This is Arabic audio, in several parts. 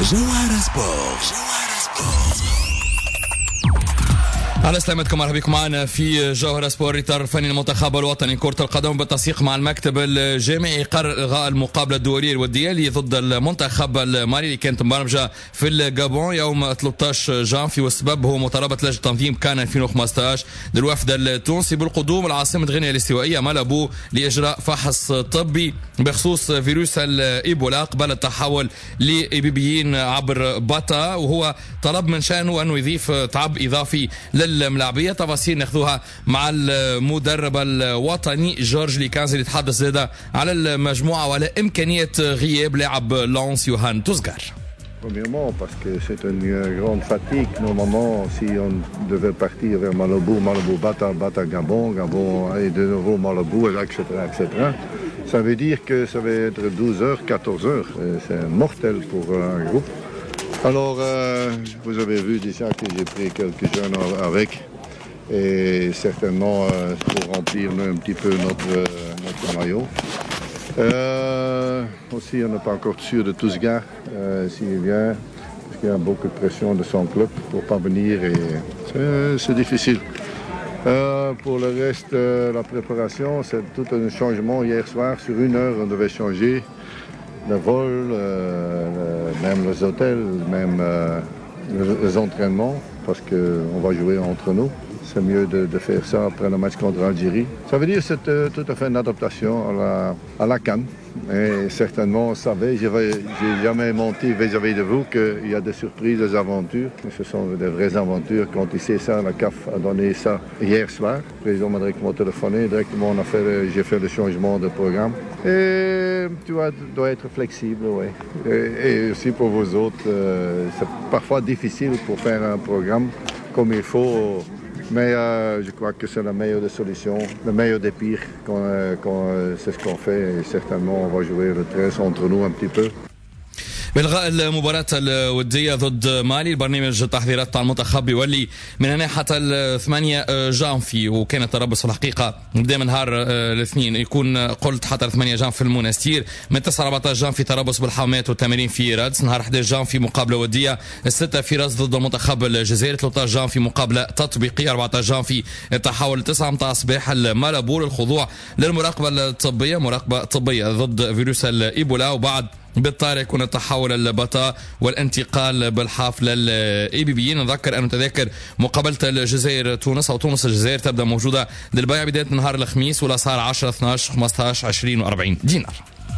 جوهرة سبورت. على سلامتكم، مرحبا بكم معنا في جوهرة سبورت. إطار فني المنتخب الوطني كرة القدم بالتنسيق مع المكتب الجامعي قرر إلغاء المقابلة الدولية الودية اللي ضد المنتخب المالي اللي كانت مبرمجة في الجابون يوم 13 جانفي، والسبب هو مطالبة لجنة التنظيم كان 2015 للوفد التونسي بالقدوم لعاصمة غينيا الاستوائية مالابو لإجراء فحص طبي بخصوص فيروس الإيبولا قبل التحول لإيبيبيين عبر باتا، وهو طلب من شأنه أنه يضيف تعب إضافي للملاعبية. تفاصيل ناخذوها مع المدرب الوطني جورج ليكانز اللي يتحدث زاده على المجموعة وعلى إمكانية غياب لاعب لونس يوهان توزغار. Premièrement, parce que c'est une grande fatigue. Normalement, si on devait partir vers Malabo, Bata, Gabon et de nouveau Malabo, etc., ça veut dire que ça va être 12 heures, 14 heures. C'est mortel pour un groupe. Alors, vous avez vu déjà que j'ai pris quelques jeunes avec, et certainement pour remplir un petit peu notre maillot. Aussi, on n'est pas encore sûr de Touzgar s'il vient, parce qu'il y a beaucoup de pression de son club pour pas venir, et c'est difficile. Pour le reste, la préparation, c'est tout un changement. Hier soir, sur 1 heure, on devait changer le vol, même les hôtels, même les entraînements, parce qu'on va jouer entre nous. C'est mieux de faire ça après le match contre l'Algérie. Ça veut dire que c'est tout à fait une adaptation à la CAN. Et certainement, vous savez, je n'ai jamais menti vis-à-vis de vous qu'il y a des surprises, des aventures. Et ce sont des vraies aventures. Quand il sait ça, la CAF a donné ça hier soir. Le président m'a directement téléphoné. Directement, j'ai fait le changement de programme. Et tu dois être flexible, oui. Et aussi pour vous autres, c'est parfois difficile pour faire un programme comme il faut. Mais je crois que c'est la meilleure des solutions, le meilleur des pires. C'est ce qu'on fait, et certainement on va jouer le 13 entre nous un petit peu. بإلغاء المباراة الودية ضد مالي، البرنامج التحضيرات تاع المنتخب يولي من هنا حتى 8 جانفي، وكان التربص في الحقيقة بدا من نهار الاثنين، يكون قلت حتى 8 جانفي في المنستير، من 9 14 جانفي تربص بالحومات والتمارين في رادس، نهار 11 جانفي مقابلة ودية، 6 في رادس ضد المنتخب الجزائري، 13 جانفي مقابلة تطبيقية، 14 جانفي التحول 9 متاع الصباح المالابو للخضوع للمراقبة الطبية، مراقبة طبية ضد فيروس الإيبولا، وبعد بالطارئ يكون التحول البطاء والانتقال بالحافل الايبيبيين. نذكر ان تذاكر مقابله الجزائر تونس او تونس الجزائر تبدا موجوده للبيع بدايه نهار الخميس، والاسعار 10 12 15 20 و40 دينار.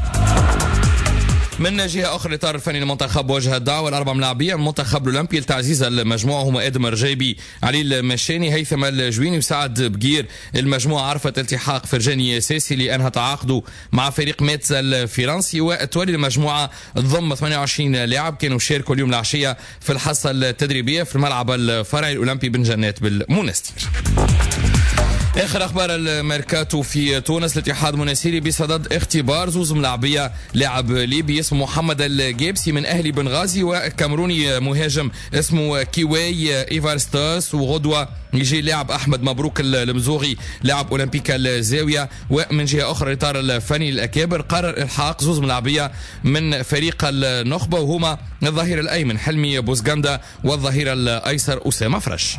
من جهة أخرى، الإطار الفني للمنتخب وجه الدعوة الأربع ملاعبية المنتخب الأولمبي لتعزيز المجموعة هما آدم الرجيبي، علي المشاني، هيثم الجويني وسعد بقير. المجموعة عرفت التحاق فرجاني ساسي لأنها تعاقدوا مع فريق ميتز الفرنسي، وتولي المجموعة تضم 28 لاعب كانوا شاركوا اليوم العشية في الحصة التدريبية في الملعب الفرعي الأولمبي بن جنات بالمنستير. اخر اخبار الميركاتو في تونس، الاتحاد المنستيري بصدد اختبار زوز ملاعبيه، لاعب ليبي اسمه محمد الجيبسي من اهلي بنغازي، وكامروني مهاجم اسمه كيواي ايفارستاس، وغدوه يجي لاعب احمد مبروك المزوغي لاعب اولمبيكا الزاويه. ومن جهه اخرى الاطار الفني الاكابر قرر الحاق زوز ملاعبيه من فريق النخبه، وهما الظهير الايمن حلمي بوزغندا والظهير الايسر اسامه فرش.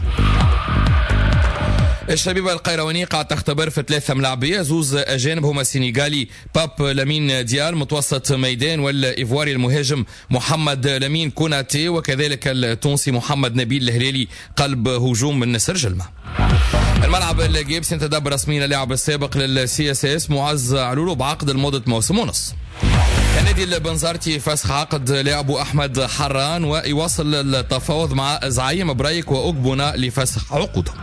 الشبيبة القيروانية قاعد تختبر في 3 ملاعبية، زوز أجانب هما السينيغالي باب لامين ديال متوسط ميدان، والإيفواري المهاجم محمد لامين كوناتي، وكذلك التونسي محمد نبيل الهلالي قلب هجوم من نسر جلمة. الملعب الجيبس ينتدب رسميا اللاعب السابق للسي اس اس معز علولو بعقد لمدة موسم ونص. النادي البنزرتي فسخ عقد لاعبه أحمد حران، ويواصل التفاوض مع زعيم برايك وأقبونا لفسخ عقودهم.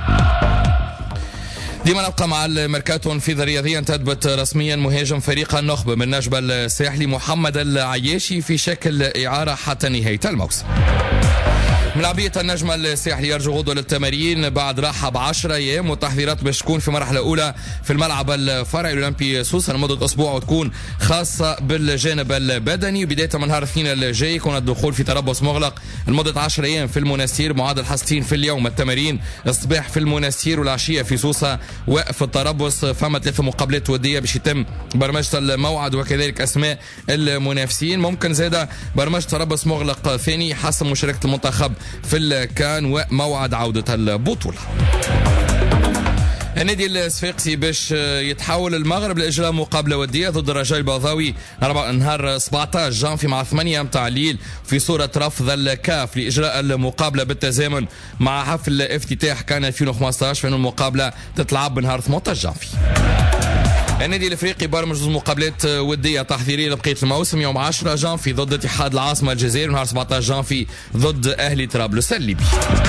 ديما نبقى مع الميركاتو في الرياضية. انتدبت رسميا مهاجم فريق النخبة من نجبة الساحلي محمد العياشي في شكل إعارة حتى نهاية الموسم. ملاعبية النجم الساحلي يرجو غدوة للتمارين بعد راحة ب10 أيام، والتحضيرات باش تكون في مرحلة أولى في الملعب الفرعي الأولمبي سوسة لمدة أسبوع، وتكون خاصة بالجانب البدني. بداية من نهار الاثنين الجاي يكون الدخول في تربص مغلق لمدة 10 أيام في المنستير، معادل حصتين في اليوم. التمارين الصباح في المنستير والعشية في سوسة وفي التربص. فما 3 مقابلات ودية باش يتم برمجة الموعد وكذلك أسماء المنافسين. ممكن زادة برمجة تربص مغلق ثاني حسب مشاركة المنتخب في الكان وموعد عودة البطولة. النادي الصفاقسي باش يتحول المغرب لإجراء مقابلة ودية ضد الرجاء البيضاوي نهار 17 جانفي مع 8 متاع الليل في صورة رفض الكاف لإجراء المقابلة بالتزامن مع حفل افتتاح كان 2015، فإن المقابلة تتلعب بنهار 18 جانفي. النادي الافريقي برمج ضد مقابلات وديه تحضيريه لبقيه الموسم يوم 10 جانفي ضد اتحاد العاصمه الجزائر، ونهار 17 جانفي ضد اهلي طرابلس الليبي.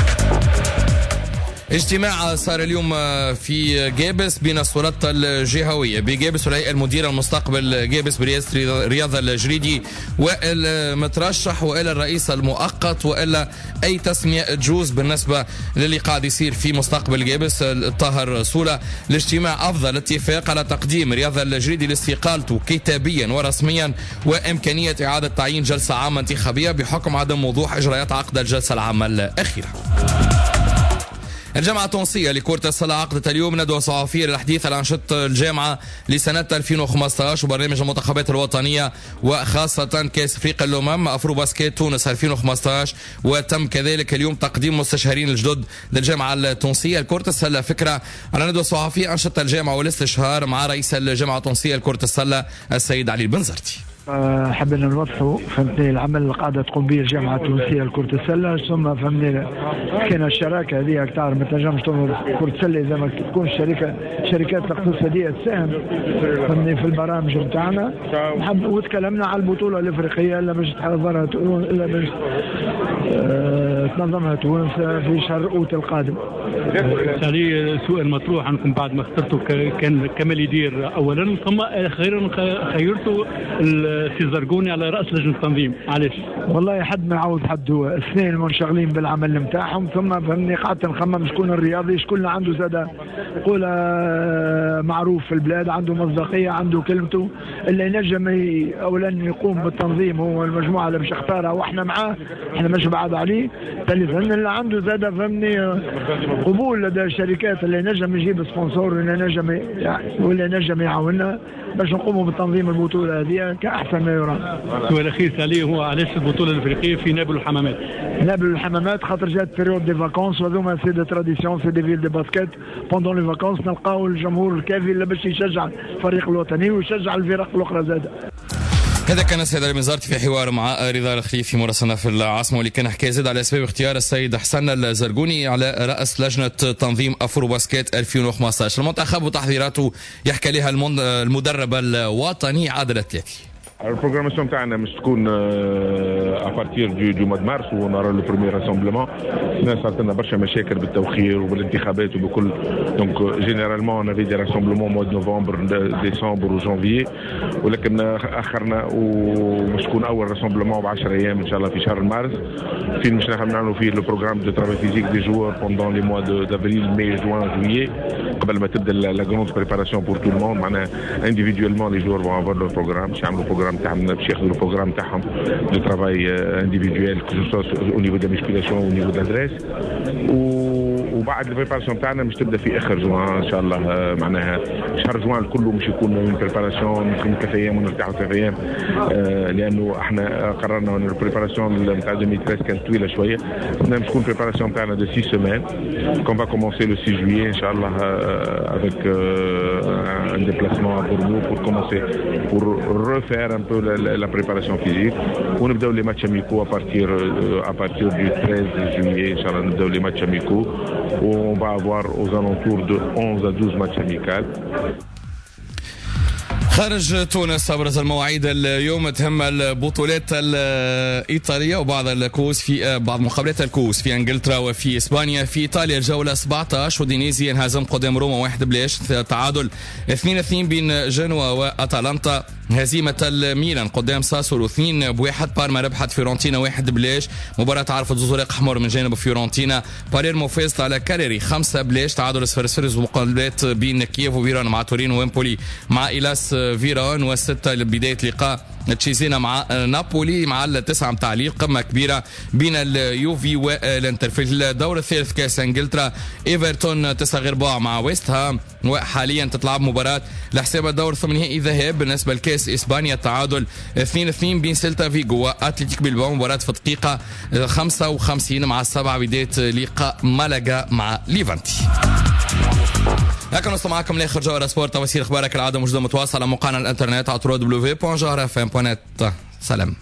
اجتماع صار اليوم في جابس بين السلطات الجهويه بجابس والهيئه المديره المستقبل جابس برئاسه رياض الجريدي والمترشح والى الرئيس المؤقت والى اي تسميه تجوز بالنسبه للي قاعد يصير في مستقبل جابس الطاهر سوله. الاجتماع افضل اتفاق على تقديم رياض الجريدي لاستقالته كتابيا ورسميا وامكانيه اعاده تعيين جلسه عامه انتخابيه بحكم عدم وضوح اجراءات عقد الجلسه العامه الاخيره. الجامعة التونسية لكرة السلة عقدت اليوم ندوة صحفية للحديث عن أنشطة الجامعة لسنة 2015 وبرنامج المنتخبات الوطنية وخاصة كأس أفريقيا الأمم أفرو باسكيت تونس 2015. وتم كذلك اليوم تقديم مستشارين الجدد للجامعة التونسية لكرة السلة فكرة على ندوة صحفية أنشطة الجامعة والاستشهار مع رئيس الجامعة التونسية لكرة السلة السيد علي البنزرتي. حبينا نوضحوا فهمتني العمل اللي قاعده تقوم به الجامعه التونسيه لكره السله، ثم فهمتني كاين الشراكه هذه اكثر ما تنجمش تعمل كره السله اذا ما تكون شركات الاقتصاديه تساهم فهمتني في البرامج نتاعنا. وتكلمنا على البطوله الافريقيه اللي باش تحضرها الا باش تنظمها تونس في شهر اوت القادم. سالي سؤال مطروح عنكم بعد ما اخترتوا كان كمال يدير اولا ثم اخيرا خيرتوا سي زرقوني على راس لجنه التنظيم، علاش؟ والله حد ما يعوض حد، هو اثنين منشغلين بالعمل نتاعهم، ثم فهمني قعدت نخمم شكون الرياضي شكون عنده زاد قول معروف في البلاد، عنده مصداقيه، عنده كلمته اللي ينجم اولا يقوم بالتنظيم هو المجموعه اللي باش اختارها واحنا معاه، احنا مش بعاد عليه. ثالثا اللي عنده زاد فهمني قبول لدى الشركات اللي ينجم يجيب سبونسور واللي ينجم يعاوننا باش نقوموا بتنظيم البطوله هذه كأحسن ما يرام. السؤال الأخير سالي هو علاش البطولة الأفريقية في نابل والحمامات؟ نابل والحمامات خاطر جات بيريود دي فاكونس وهذوما سي دي تراديسيون سي دي فيل دي باسكيت بوندون لي فاكونس نلقاو الجمهور الكافي اللي باش يشجع الفريق الوطني ويشجع الفرق الأخرى زادة. هذا كان السيد المزارتي في حوار مع رضا الخليفي مراسلنا في العاصمة، واللي كان حكى زاد على أسباب اختيار السيد حسن الزرقوني على رأس لجنة تنظيم أفرو باسكيت 2015. المنتخب وتحضيراته يحكي لها المدرب الوطني عادل التلاتي. البروغراماسيون تاعنا مش تكون ابارتير دو مود مارس ونرى لو بروميير راسمبلمون. صارت لنا برشا مشاكل بالتوخير وبالانتخابات وبكل، دونك جينيرالمون نافي دي راسمبلمون مود نوفمبر ديسمبر وجانفيي، ولكن اخرنا ومش تكون اول راسمبلمون ب10 ايام ان شاء الله في شهر مارس، فين مش نعملوا فيه لو بروغرام دو ترافاي فيزيك دي جوار بوندون لي موا دافريل ماي جوان جويي قبل ما تبدا لا غروند بريباراسيون بور تو الموند. معناها انديفيدويلمون لي جوار فون افوار لو بروغرام، باش يعملوا بروغرام تاعهم باش ياخذوا البروغرام تاعهم دو ترافاي انديفيدويل كو او نيفو دو ميسكيلاسيون او نيفو دادريس. وبعد البريباراسيون تاعنا مش تبدا في اخر جوان ان شاء الله. معناها شهر جوان كله مش يكون من بريباراسيون نخدموا 3 ايام ونرتاحوا 3 ايام، لانه احنا قررنا ان البريباراسيون تاع 2013 كانت طويله شويه. مش تكون بريباراسيون تاعنا دو 6 سيمين كون فا كومونسي لو 6 جويي ان شاء الله avec un déplacement à Bordeaux pour commencer pour refaire un peu la préparation physique. ونبداو les matchs amicaux à partir du 13 juillet ان شاء الله نبداو les matchs amicaux. On va avoir aux alentours de 11 à 12 matchs amicaux. خارج تونس أبرز المواعيد اليوم تهم البطولات الإيطالية وبعض الكؤوس في بعض مقابلات الكؤوس في إنجلترا وفي إسبانيا. في إيطاليا الجولة 17 ودينيزي انهزم قدام روما 1-0، تعادل 2-2 بين جنوا وأتلانتا، هزيمة الميلان قدام ساسولو 2-1. بارما ربحت فيورنتينا 1-0. مباراة عرفت زوزوريق حمر من جانب فيورنتينا. باليرمو فازت على كاليري 5-0. تعادل 0-0 مقابلات بين كييف وفيران مع تورينو وامبولي مع إيلاس فيران. و6 لبداية لقاء تشيزينا مع نابولي مع التسعة متاع ليل. قمة كبيرة بين اليوفي والانتر. في الدور الثالث كاس انجلترا ايفرتون تصغر باع مع ويست هام. وحاليا تتلعب مباراة لحساب الدور الثمانية ذهاب. بالنسبة لكاس اسبانيا التعادل 2-2 بين سيلتا فيغو واتلتيك بلباو. مباراة في الدقيقة 55 مع 7 بداية لقاء مالاغا مع ليفانتي. هكذا نوصل معكم لاخر جوهرة سبورت. توصيل اخبارك العادة موجودة متواصلة على موقعنا الانترنت على www.jawharafm.net. سلام.